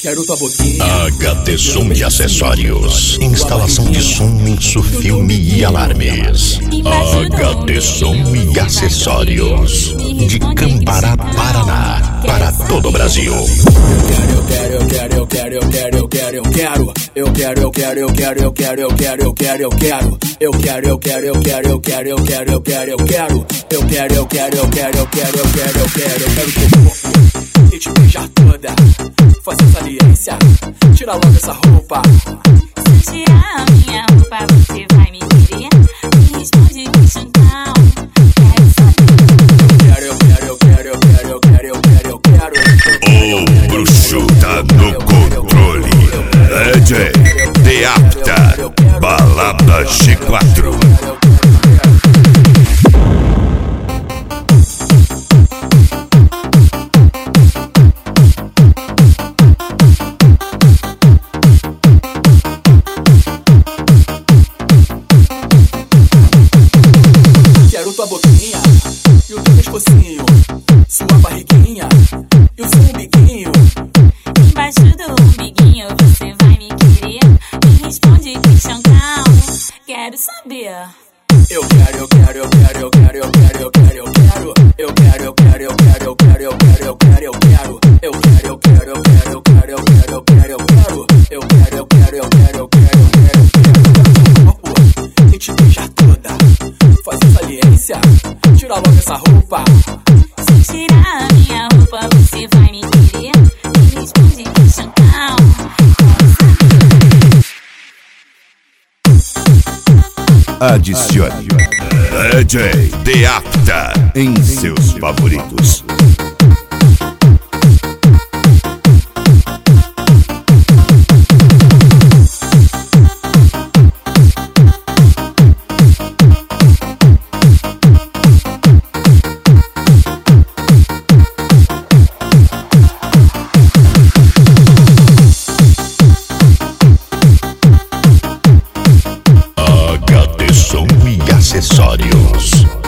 Quero tua boquinha. HD Som e Acessórios. Instalação de som, mixo, filme e alarmes. HD Som e Acessórios. De Cambará, Paraná, para todo o Brasil. Eu quero te beijar toda, fazer saliência, tira logo essa roupa. Se tirar a minha roupa, você vai me querer? Me responde que Chantal. O bruxo tá no controle. DJ Deapta, Balada G4. Quero tua boquinha e o teu pescocinho, sua barriguinha e o seu umbiguinho. Embaixo do umbiguinho você vai me querer? Me responde que Chantal. Quero saber. Eu quero. Quem te beijar toda, fazer saliência, tira logo essa roupa. Se tirar a minha roupa, você vai me querer? Me responde que Chantal. Adicione DJ Deapta em seus favoritos. HD Som e Acessórios.